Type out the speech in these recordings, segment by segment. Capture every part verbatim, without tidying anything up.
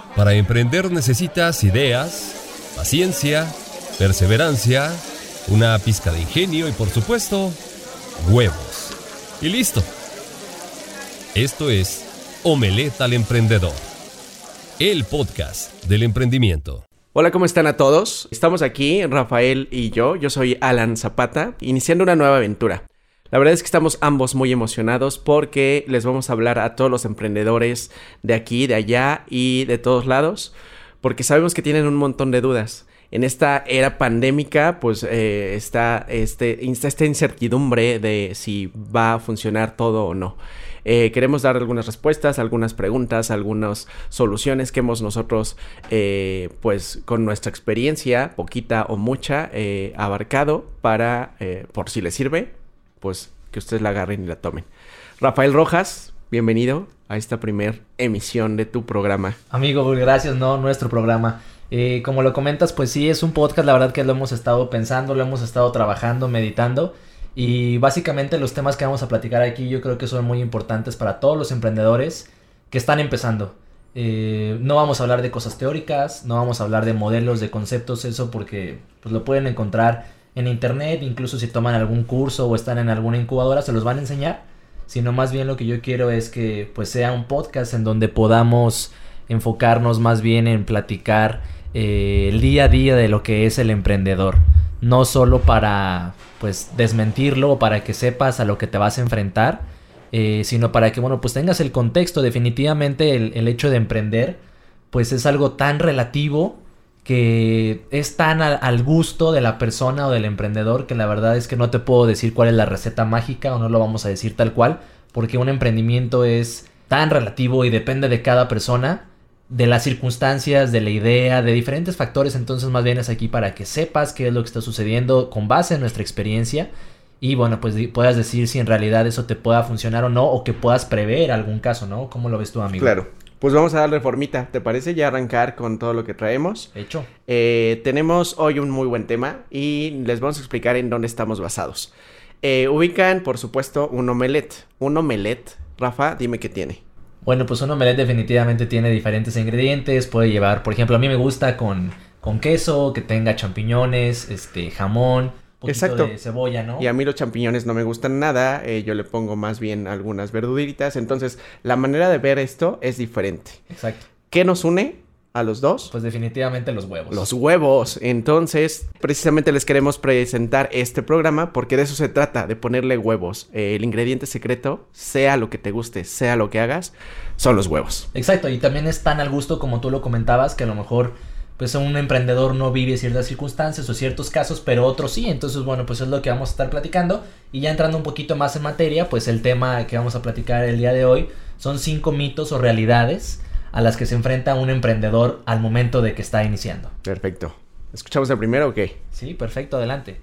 Para emprender necesitas ideas, paciencia, perseverancia, una pizca de ingenio y, por supuesto, huevos. Y listo. Esto es Omelette al Emprendedor, el podcast del emprendimiento. Hola, ¿cómo están a todos? Estamos aquí, Rafael y yo. Yo soy Alan Zapata, iniciando una nueva aventura. La verdad es que estamos ambos muy emocionados porque les vamos a hablar a todos los emprendedores de aquí, de allá y de todos lados, porque sabemos que tienen un montón de dudas. En esta era pandémica, pues eh, está este, esta incertidumbre de si va a funcionar todo o no. Eh, queremos dar algunas respuestas, algunas preguntas, algunas soluciones que hemos nosotros, eh, pues con nuestra experiencia, poquita o mucha, eh, abarcado para, eh, por si les sirve, pues que ustedes la agarren y la tomen. Rafael Rojas, bienvenido a esta primer emisión de tu programa. Amigo, gracias, no, nuestro programa. Eh, como lo comentas, pues sí, es un podcast, la verdad que lo hemos estado pensando, lo hemos estado trabajando, meditando. Y básicamente los temas que vamos a platicar aquí yo creo que son muy importantes para todos los emprendedores que están empezando. Eh, no vamos a hablar de cosas teóricas, no vamos a hablar de modelos, de conceptos, eso porque pues, lo pueden encontrar en internet, incluso si toman algún curso o están en alguna incubadora se los van a enseñar, sino más bien lo que yo quiero es que pues sea un podcast en donde podamos enfocarnos más bien en platicar eh, el día a día de lo que es el emprendedor, no solo para pues desmentirlo o para que sepas a lo que te vas a enfrentar, eh, sino para que bueno pues tengas el contexto. Definitivamente el, el hecho de emprender pues es algo tan relativo que es tan al, al gusto de la persona o del emprendedor que la verdad es que no te puedo decir cuál es la receta mágica o no lo vamos a decir tal cual, porque un emprendimiento es tan relativo y depende de cada persona, de las circunstancias, de la idea, de diferentes factores. Entonces más bien es aquí para que sepas qué es lo que está sucediendo con base en nuestra experiencia y bueno pues puedas decir si en realidad eso te pueda funcionar o no, o que puedas prever algún caso, ¿no? ¿Cómo lo ves tú, amigo? Claro. Pues vamos a darle formita, ¿te parece? Ya arrancar con todo lo que traemos. Hecho. Eh, tenemos hoy un muy buen tema y les vamos a explicar en dónde estamos basados. Eh, ubican, por supuesto, un omelette. Un omelette, Rafa, dime qué tiene. Bueno, pues un omelette definitivamente tiene diferentes ingredientes. Puede llevar, por ejemplo, a mí me gusta con, con queso, que tenga champiñones, este, jamón, un poquito Exacto. de cebolla, ¿no? Y a mí los champiñones no me gustan nada, eh, yo le pongo más bien algunas verduritas, entonces la manera de ver esto es diferente. Exacto. ¿Qué nos une a los dos? Pues definitivamente los huevos. Los huevos. Entonces, precisamente les queremos presentar este programa porque de eso se trata, de ponerle huevos. Eh, el ingrediente secreto, sea lo que te guste, sea lo que hagas, son los huevos. Exacto, y también es tan al gusto como tú lo comentabas, que a lo mejor pues un emprendedor no vive ciertas circunstancias o ciertos casos, pero otros sí. Entonces, bueno, pues es lo que vamos a estar platicando. Y ya entrando un poquito más en materia, pues el tema que vamos a platicar el día de hoy son cinco mitos o realidades a las que se enfrenta un emprendedor al momento de que está iniciando. Perfecto. ¿Escuchamos el primero o qué? Sí, perfecto, adelante.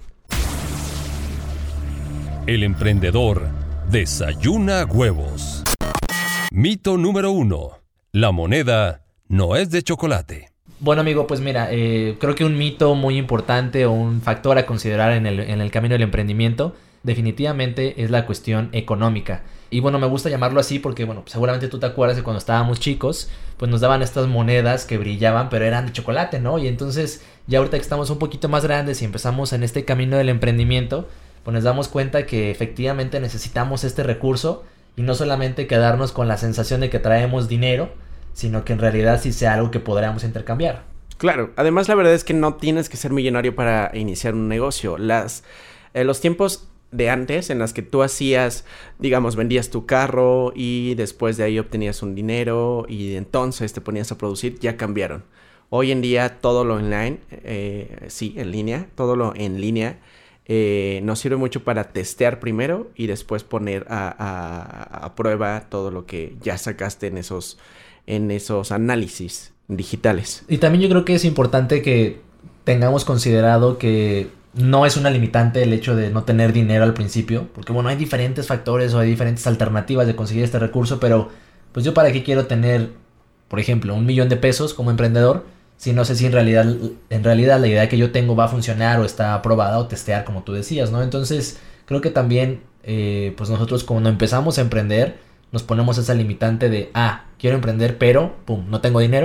El emprendedor desayuna huevos. Mito número uno. La moneda no es de chocolate. Bueno, amigo, pues mira, eh, creo que un mito muy importante o un factor a considerar en el, en el camino del emprendimiento definitivamente es la cuestión económica. Y bueno, me gusta llamarlo así porque, bueno, seguramente tú te acuerdas de cuando estábamos chicos, pues nos daban estas monedas que brillaban, pero eran de chocolate, ¿no? Y entonces, ya ahorita que estamos un poquito más grandes y empezamos en este camino del emprendimiento, pues nos damos cuenta que efectivamente necesitamos este recurso y no solamente quedarnos con la sensación de que traemos dinero, sino que en realidad sí sea algo que podríamos intercambiar. Claro, además la verdad es que no tienes que ser millonario para iniciar un negocio. Las, eh, los tiempos de antes en las que tú hacías, digamos, vendías tu carro y después de ahí obtenías un dinero y entonces te ponías a producir, ya cambiaron. Hoy en día todo lo online, eh, sí, en línea, todo lo en línea eh, nos sirve mucho para testear primero y después poner a, a, a prueba todo lo que ya sacaste en esos... en esos análisis digitales. Y también yo creo que es importante que tengamos considerado que no es una limitante el hecho de no tener dinero al principio, porque bueno, hay diferentes factores o hay diferentes alternativas de conseguir este recurso, pero pues yo para qué quiero tener, por ejemplo, un millón de pesos como emprendedor, si no sé si en realidad, en realidad la idea que yo tengo va a funcionar o está aprobada o testear, como tú decías, ¿no? Entonces creo que también eh, pues nosotros cuando empezamos a emprender nos ponemos esa limitante de, ah, quiero emprender pero, pum, no tengo dinero.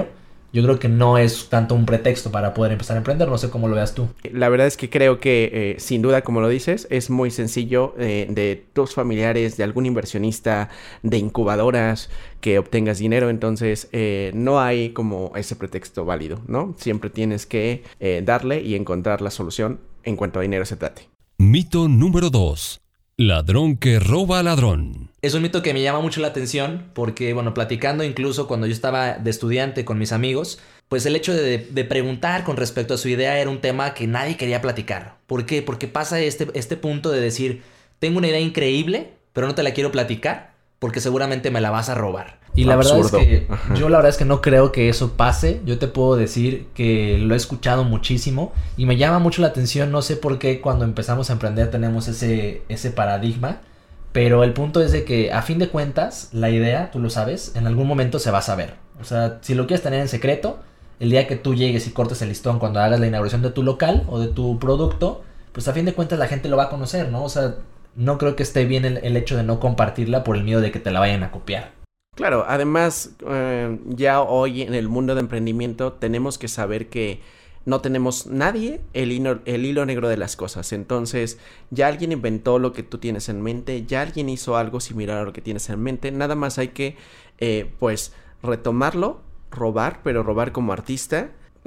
yo creo que no es tanto un pretexto para poder empezar a emprender. No sé cómo lo veas tú. La verdad es que creo que, eh, sin duda, como lo dices, es muy sencillo eh, de tus familiares, de algún inversionista, de incubadoras, que obtengas dinero. Entonces, eh, no hay como ese pretexto válido, ¿no? Siempre tienes que eh, darle y encontrar la solución en cuanto a dinero se trate. Mito número dos. Ladrón que roba a ladrón. Es un mito que me llama mucho la atención porque, bueno, platicando incluso cuando yo estaba de estudiante con mis amigos, pues el hecho de, de preguntar con respecto a su idea era un tema que nadie quería platicar. ¿Por qué? Porque pasa este, este punto de decir, tengo una idea increíble, pero no te la quiero platicar porque seguramente me la vas a robar. Y la Absurdo. verdad es que Ajá. yo la verdad es que no creo que eso pase. Yo te puedo decir que lo he escuchado muchísimo y me llama mucho la atención. No sé por qué cuando empezamos a emprender tenemos ese, ese paradigma. Pero el punto es de que a fin de cuentas la idea, tú lo sabes, en algún momento se va a saber. O sea, si lo quieres tener en secreto, el día que tú llegues y cortes el listón cuando hagas la inauguración de tu local o de tu producto, pues a fin de cuentas la gente lo va a conocer, ¿no? O sea, no creo que esté bien el, el hecho de no compartirla por el miedo de que te la vayan a copiar. Claro, además, eh, ya hoy en el mundo de emprendimiento tenemos que saber que no tenemos nadie el hilo, el hilo negro de las cosas. Entonces, ya alguien inventó lo que tú tienes en mente, ya alguien hizo algo similar a lo que tienes en mente. Nada más hay que, eh, pues, retomarlo, robar, pero robar como artista,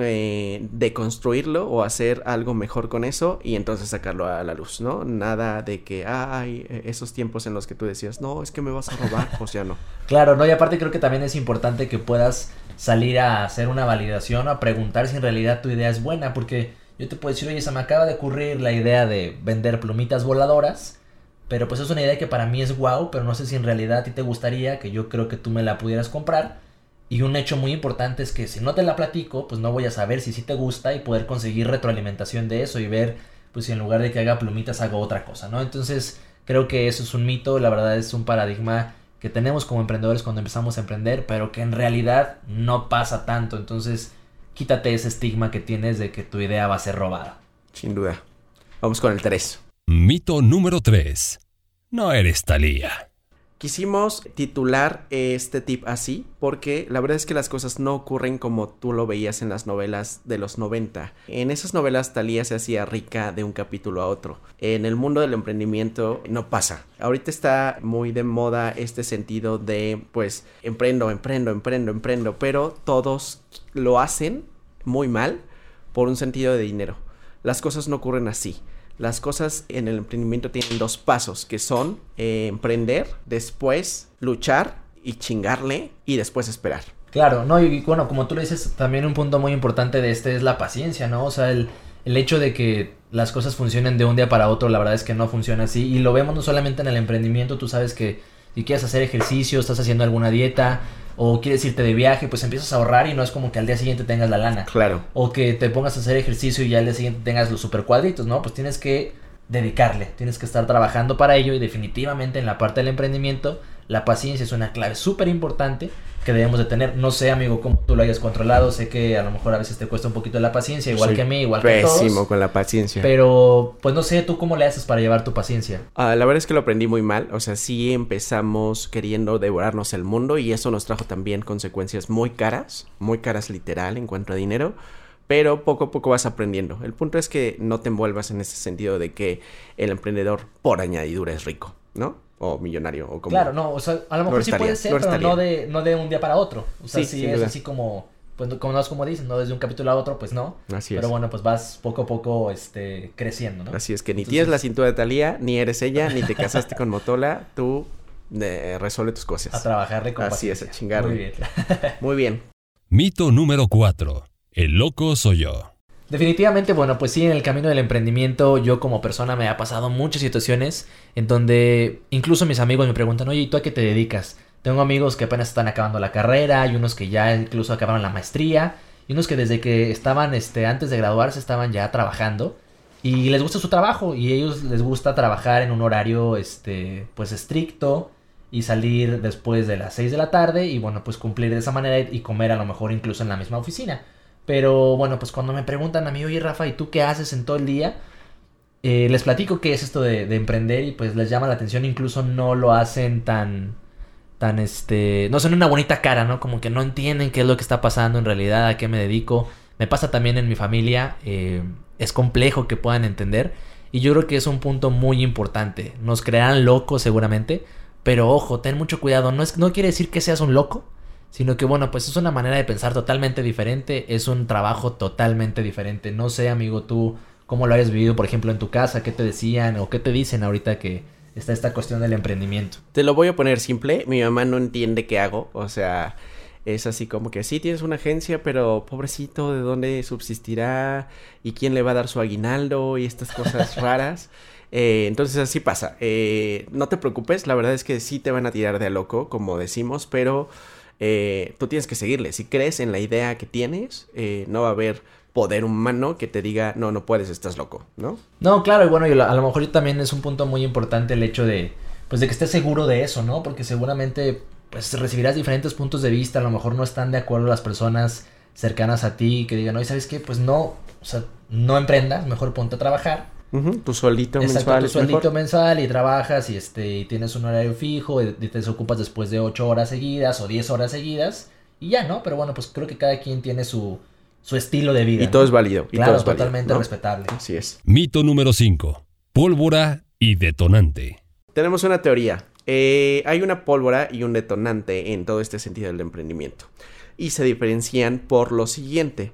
eh, deconstruirlo o hacer algo mejor con eso y entonces sacarlo a la luz, ¿no? Nada de que, ay, esos tiempos en los que tú decías, no, es que me vas a robar, pues ya no. Claro, no, y aparte creo que también es importante que puedas salir a hacer una validación, a preguntar si en realidad tu idea es buena, porque yo te puedo decir, oye, se me acaba de ocurrir la idea de vender plumitas voladoras, pero pues es una idea que para mí es guau, pero no sé si en realidad a ti te gustaría, que yo creo que tú me la pudieras comprar. Y un hecho muy importante es que si no te la platico, pues no voy a saber si sí te gusta y poder conseguir retroalimentación de eso y ver, pues si en lugar de que haga plumitas hago otra cosa, ¿no? Entonces creo que eso es un mito, la verdad es un paradigma que tenemos como emprendedores cuando empezamos a emprender, pero que en realidad no pasa tanto. Entonces quítate ese estigma que tienes de que tu idea va a ser robada. Sin duda. Vamos con el tres. Mito número tres. No eres Thalía. Quisimos titular este tip así porque la verdad es que las cosas no ocurren como tú lo veías en las novelas de los noventa. En esas novelas Thalía se hacía rica de un capítulo a otro. En el mundo del emprendimiento no pasa. Ahorita está muy de moda este sentido de pues emprendo, emprendo, emprendo, emprendo, pero todos lo hacen muy mal por un sentido de dinero. Las cosas no ocurren así. Las cosas en el emprendimiento tienen dos pasos, que son eh, emprender, después luchar y chingarle y después esperar. Claro, no, y bueno, como tú lo dices, también un punto muy importante de este es la paciencia, ¿no? O sea, el, el hecho de que las cosas funcionen de un día para otro, la verdad es que no funciona así. Y lo vemos no solamente en el emprendimiento, tú sabes que si quieres hacer ejercicio, estás haciendo alguna dieta o quieres irte de viaje, pues empiezas a ahorrar y no es como que al día siguiente tengas la lana. Claro. O que te pongas a hacer ejercicio y ya al día siguiente tengas los super cuadritos, ¿no? Pues tienes que dedicarle, tienes que estar trabajando para ello y definitivamente en la parte del emprendimiento la paciencia es una clave súper importante que debemos de tener. No sé, amigo, cómo tú lo hayas controlado, sé que a lo mejor a veces te cuesta un poquito la paciencia, igual Soy que a mí, igual que a todos. pésimo con la paciencia. Pero, pues no sé, ¿tú cómo le haces para llevar tu paciencia? Uh, la verdad es que lo aprendí muy mal, o sea, sí empezamos queriendo devorarnos el mundo y eso nos trajo también consecuencias muy caras, muy caras literal en cuanto a dinero. Pero poco a poco vas aprendiendo. El punto es que no te envuelvas en ese sentido de que el emprendedor por añadidura es rico, ¿no? O millonario, o como... Claro, no, o sea, a lo mejor no sí estaría, puede ser, no pero estaría. no de, no de un día para otro. O sea, Sí, sí, sin es duda. así como, pues como no es como dicen, no desde un capítulo a otro, pues no. Así Pero es. bueno, pues vas poco a poco este, creciendo, ¿no? Así es que ni Entonces- tienes la cintura de Thalía, ni eres ella, ni te casaste con Motola, tú eh, resuelve tus A cosas. trabajarle con Así es, a paciencia. chingarle. Muy bien. Muy bien. Mito número cuatro. El loco soy yo. Definitivamente, bueno, pues sí, en el camino del emprendimiento yo como persona me ha pasado muchas situaciones en donde incluso mis amigos me preguntan, oye, ¿y tú a qué te dedicas? Tengo amigos que apenas están acabando la carrera, hay unos que ya incluso acabaron la maestría, y unos que desde que estaban, este, antes de graduarse estaban ya trabajando, y les gusta su trabajo, y a ellos les gusta trabajar en un horario, este, pues estricto, y salir después de las seis de la tarde, y bueno, pues cumplir de esa manera y comer a lo mejor incluso en la misma oficina. Pero bueno, pues cuando me preguntan a mí, oye Rafa, ¿y tú qué haces en todo el día? Eh, les platico qué es esto de, de emprender y pues les llama la atención, incluso no lo hacen tan, tan este, no son una bonita cara, ¿no? Como que no entienden qué es lo que está pasando en realidad, a qué me dedico. Me pasa también en mi familia, eh, es complejo que puedan entender y yo creo que es un punto muy importante. Nos crearán locos seguramente, pero ojo, ten mucho cuidado, no, es, no quiere decir que seas un loco, sino que bueno, pues es una manera de pensar totalmente diferente, es un trabajo totalmente diferente. No sé, amigo, tú cómo lo hayas vivido, por ejemplo, en tu casa, qué te decían o qué te dicen ahorita que está esta cuestión del emprendimiento. Te lo voy a poner simple, mi mamá no entiende qué hago, o sea, es así como que sí tienes una agencia, pero pobrecito, ¿de dónde subsistirá? ¿Y quién le va a dar su aguinaldo? Y estas cosas raras. Eh, entonces así pasa. Eh, no te preocupes, la verdad es que sí te van a tirar de a loco, como decimos, pero eh, tú tienes que seguirle. Si crees en la idea que tienes, eh, no va a haber poder humano que te diga, no, no puedes, estás loco, ¿no? No, claro, y bueno, y a lo mejor yo también es un punto muy importante el hecho de, pues de que estés seguro de eso, ¿no? Porque seguramente, pues recibirás diferentes puntos de vista, a lo mejor no están de acuerdo las personas cercanas a ti, que digan, oye, ¿sabes qué? Pues no, o sea, no emprendas, mejor ponte a trabajar. Uh-huh, tu sueldito Exacto, mensual tu es sueldito mejor. mensual y trabajas y este y tienes un horario fijo y, y te desocupas después de ocho horas seguidas o diez horas seguidas y ya, ¿no? Pero bueno, pues creo que cada quien tiene su, su estilo de vida. Y ¿no? todo es válido. Y claro, todo es válido, totalmente ¿no? respetable. Así es. Mito número cinco. Pólvora y detonante. Tenemos una teoría. Eh, hay una pólvora y un detonante en todo este sentido del emprendimiento. Y se diferencian por lo siguiente.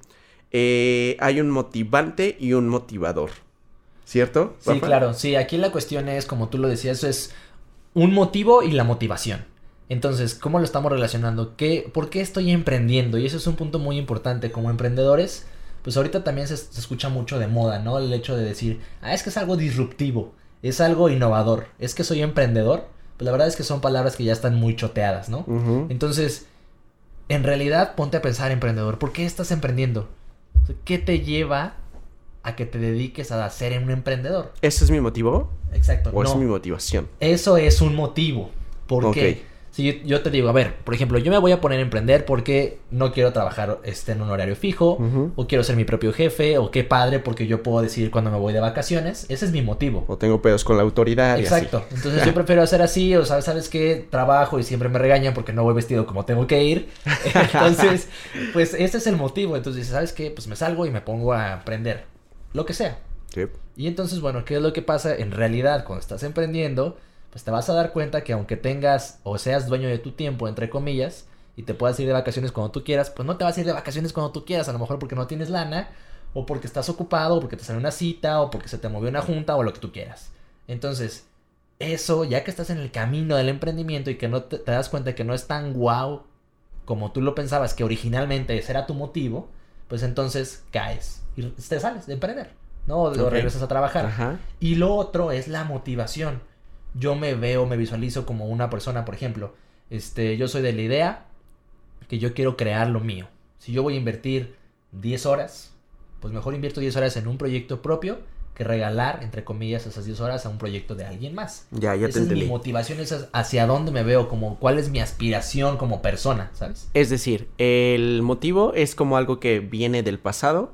Eh, hay un motivante y un motivador. ¿Cierto? Sí, Rafa? claro. Sí, aquí la cuestión es, como tú lo decías, es un motivo y la motivación. Entonces, ¿cómo lo estamos relacionando? ¿Qué, ¿Por qué estoy emprendiendo? Y eso es un punto muy importante. Como emprendedores, pues ahorita también se, se escucha mucho de moda, ¿no? El hecho de decir, ah, es que es algo disruptivo, es algo innovador, es que soy emprendedor. Pues la verdad es que son palabras que ya están muy choteadas, ¿no? Uh-huh. Entonces, en realidad, ponte a pensar, emprendedor, ¿por qué estás emprendiendo? ¿Qué te lleva a que te dediques a ser un emprendedor? ¿Ese es mi motivo? Exacto. ¿O no. es mi motivación? Eso es un motivo. ¿Por Ok. qué? Si yo, yo te digo, a ver, por ejemplo, yo me voy a poner a emprender porque no quiero trabajar este, en un horario fijo, Uh-huh. o quiero ser mi propio jefe, o qué padre porque yo puedo decidir cuándo me voy de vacaciones. Ese es mi motivo. O tengo pedos con la autoridad. Exacto. Y así. Entonces yo prefiero hacer así, o sabes, ¿sabes qué? Trabajo y siempre me regañan porque no voy vestido como tengo que ir. Entonces, pues ese es el motivo. Entonces, ¿sabes qué? Pues me salgo y me pongo a emprender. Lo que sea. Sí. Y entonces, bueno, ¿qué es lo que pasa? En realidad, cuando estás emprendiendo, pues te vas a dar cuenta que aunque tengas o seas dueño de tu tiempo, entre comillas, y te puedas ir de vacaciones cuando tú quieras, pues no te vas a ir de vacaciones cuando tú quieras, a lo mejor porque no tienes lana, o porque estás ocupado, o porque te sale una cita, o porque se te movió una junta, o lo que tú quieras. Entonces, eso, ya que estás en el camino del emprendimiento y que no te, te das cuenta que no es tan guau como tú lo pensabas, que originalmente ese era tu motivo, pues entonces caes y te sales de emprender, ¿no? O Ok. regresas a trabajar. Ajá. Y lo otro es la motivación. Yo me veo, me visualizo como una persona, por ejemplo, este, yo soy de la idea que yo quiero crear lo mío. Si yo voy a invertir diez horas, pues mejor invierto diez horas en un proyecto propio que regalar, entre comillas, esas diez horas a un proyecto de alguien más. Ya, ya te Esa es entendí. mi motivación, esa es hacia dónde me veo, como cuál es mi aspiración como persona, ¿sabes? Es decir, el motivo es como algo que viene del pasado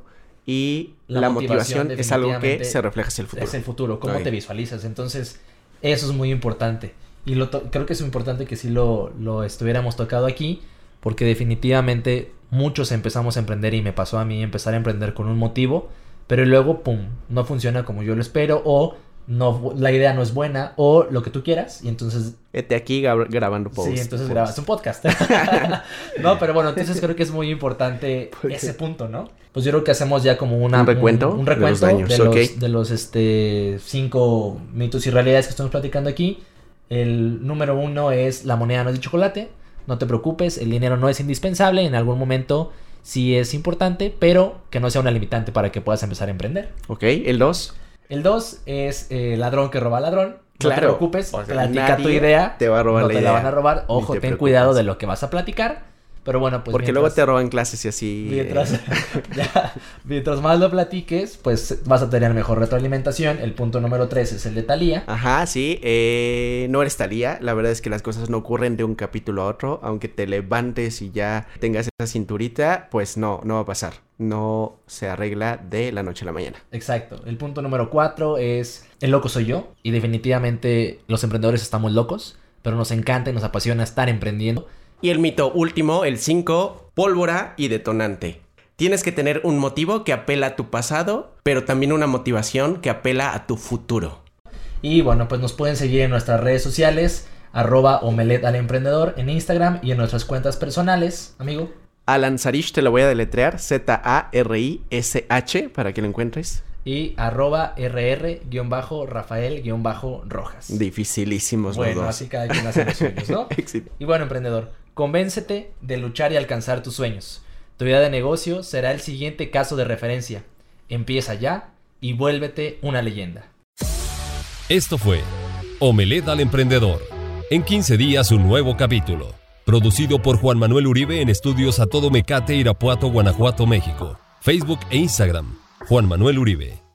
y La la, motivación motivación, es algo que definitivamente se refleja hacia el futuro. Es el futuro, cómo Ok. te visualizas. Entonces, eso es muy importante. Y lo to- creo que es importante que sí lo, lo estuviéramos tocado aquí, porque definitivamente muchos empezamos a emprender y me pasó a mí empezar a emprender con un motivo, pero luego, pum, no funciona como yo lo espero, o no, la idea no es buena, o lo que tú quieras, y entonces... Este aquí gab- grabando post. Sí, entonces post. grabas un podcast. No, pero bueno, entonces creo que es muy importante ¿Por qué? ese punto, ¿no? Pues yo creo que hacemos ya como una... ¿Un recuento? Un, un de los recuento daños, de los, ok. de los, este, cinco mitos y realidades que estamos platicando aquí. El número uno es la moneda no es de chocolate. No te preocupes, el dinero no es indispensable. En algún momento sí es importante, pero que no sea una limitante para que puedas empezar a emprender. Ok, el dos. El dos es eh, ladrón que roba ladrón. No Claro. te preocupes, O sea, platica tu nadie idea. te va a robar no la te idea. la van a robar. Ni Ojo, te ten preocupes. cuidado de lo que vas a platicar. Pero bueno, pues Porque mientras, luego te roban clases y así. mientras, eh, ya, mientras más lo platiques, pues vas a tener mejor retroalimentación. El punto número tres es el de Thalía. Ajá, sí. Eh, no eres Thalía. La verdad es que las cosas no ocurren de un capítulo a otro. Aunque te levantes y ya tengas esa cinturita, pues no, no va a pasar. No se arregla de la noche a la mañana. Exacto. El punto número cuatro es el loco soy yo. Y definitivamente los emprendedores estamos locos. pero nos encanta y nos apasiona estar emprendiendo. Y el mito último, el cinco, pólvora y detonante. Tienes que tener un motivo que apela a tu pasado, pero también una motivación que apela a tu futuro. Y bueno, pues nos pueden seguir en nuestras redes sociales, arroba omelet al emprendedor en Instagram y en nuestras cuentas personales, amigo. Alan Sarish, te lo voy a deletrear, Z A R I S H, para que lo encuentres. Y arroba rr-rafael-rojas. Dificilísimos bueno, los dos. así cada quien hace los suyos, ¿no? Y bueno, emprendedor, convéncete de luchar y alcanzar tus sueños. Tu idea de negocio será el siguiente caso de referencia. Empieza ya y vuélvete una leyenda. Esto fue Omelet al Emprendedor. En quince días un nuevo capítulo. Producido por Juan Manuel Uribe en Estudios A Todo Mecate, Irapuato, Guanajuato, México. Facebook e Instagram, Juan Manuel Uribe.